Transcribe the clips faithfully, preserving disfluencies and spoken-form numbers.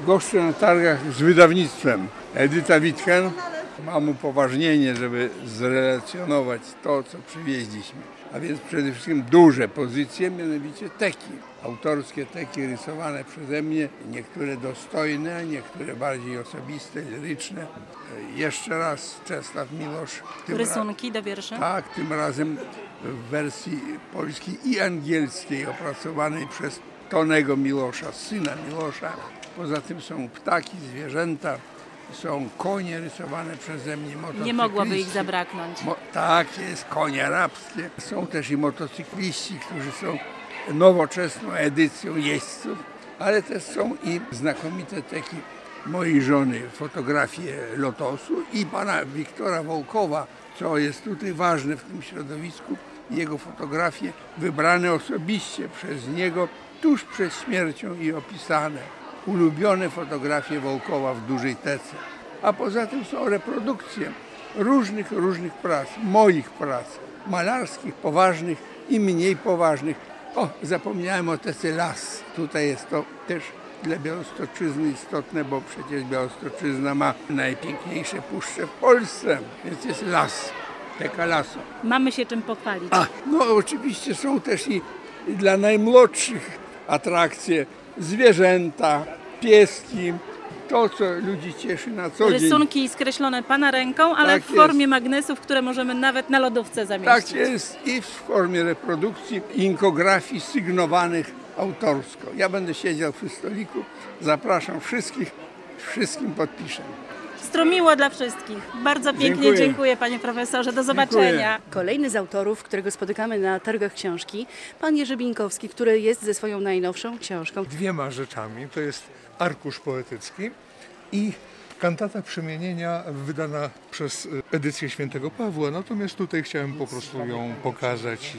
Goszczę na targach z wydawnictwem Edyta Witken. Mam upoważnienie, żeby zrelacjonować to, co przywieźliśmy. A więc przede wszystkim duże pozycje, mianowicie teki. Autorskie teki rysowane przeze mnie, niektóre dostojne, niektóre bardziej osobiste, liryczne. Jeszcze raz Czesław Miłosz. Rysunki do wierszy? Tak, tym razem w wersji polskiej i angielskiej opracowanej przez Tonego Milosza, syna Milosza. Poza tym są ptaki, zwierzęta, są konie rysowane przeze mnie, motocykliści. Nie mogłoby ich zabraknąć. Mo- tak, jest konie arabskie. Są też i motocykliści, którzy są nowoczesną edycją jeźdźców, ale też są i znakomite teki mojej żony, fotografie Lotosu i pana Wiktora Wołkowa, co jest tutaj ważne w tym środowisku, jego fotografie wybrane osobiście przez niego tuż przed śmiercią i opisane. Ulubione fotografie Wołkowa w dużej tece. A poza tym są reprodukcje różnych, różnych prac, moich prac, malarskich, poważnych i mniej poważnych. O, zapomniałem o tece Las. Tutaj jest to też dla Białostoczyzny istotne, bo przecież Białostoczyzna ma najpiękniejsze puszcze w Polsce, więc jest las, teka lasu. Mamy się czym pochwalić. A, no oczywiście są też i dla najmłodszych atrakcje, zwierzęta, pieski, to co ludzi cieszy na co dzień. Rysunki skreślone pana ręką, ale Tak w formie jest. magnesów, które możemy nawet na lodówce zamieścić. Tak jest i w formie reprodukcji inkografii sygnowanych autorsko. Ja będę siedział przy stoliku, zapraszam wszystkich, wszystkim podpiszę. Stromiło dla wszystkich. Bardzo pięknie Dziękuję. dziękuję, panie profesorze. Do zobaczenia. Kolejny z autorów, którego spotykamy na targach książki, pan Jerzy Bińkowski, który jest ze swoją najnowszą książką. Dwiema rzeczami. To jest arkusz poetycki i kantata przemienienia wydana przez edycję Świętego Pawła. Natomiast tutaj chciałem po prostu ją pokazać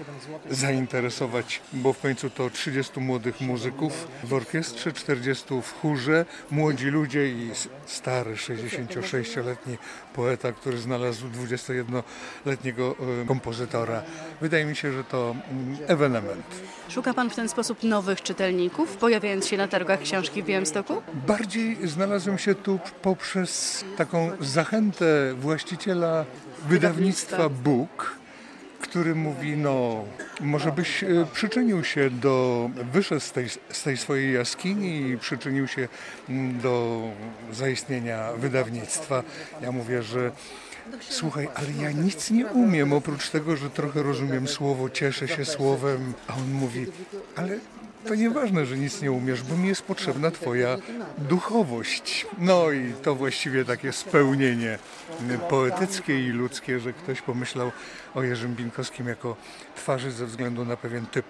i zainteresować, bo w końcu to trzydziestu młodych muzyków w orkiestrze, czterdziestu w chórze, młodzi ludzie i stary sześćdziesięciosześcioletni poeta, który znalazł dwudziestojednoletniego kompozytora. Wydaje mi się, że to ewenement. Szuka pan w ten sposób nowych czytelników, pojawiając się na targach książki w Białymstoku? Bardziej znalazłem się tu poprzez taką zachętę właściciela wydawnictwa Bóg, który mówi, no może byś e, przyczynił się do, wyszedł z tej, z tej swojej jaskini i przyczynił się mm, do zaistnienia wydawnictwa. Ja mówię, że słuchaj, ale ja nic nie umiem, oprócz tego, że trochę rozumiem słowo, cieszę się słowem, a on mówi, ale to nieważne, że nic nie umiesz, bo mi jest potrzebna twoja duchowość. No i to właściwie takie spełnienie poetyckie i ludzkie, że ktoś pomyślał o Jerzym Bińkowskim jako twarzy ze względu na pewien typ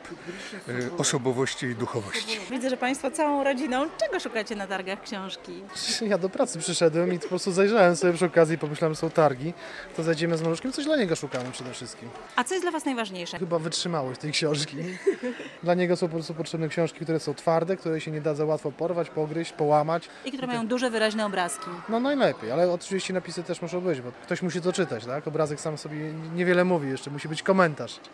y, osobowości i duchowości. Widzę, że państwo całą rodziną. Czego szukacie na targach książki? Ja do pracy przyszedłem i po prostu zajrzałem sobie przy okazji, pomyślałem, że są targi, to zajdziemy z Maluszkiem, coś dla niego szukamy przede wszystkim. A co jest dla was najważniejsze? Chyba wytrzymałość tej książki. Dla niego są po prostu potrzebne książki, które są twarde, które się nie da za łatwo porwać, pogryźć, połamać. I które mają duże, wyraźne obrazki. No najlepiej, ale oczywiście napisy też muszą być, bo ktoś musi to czytać, tak? Obrazek sam sobie niewiele mówi, jeszcze musi być komentarz.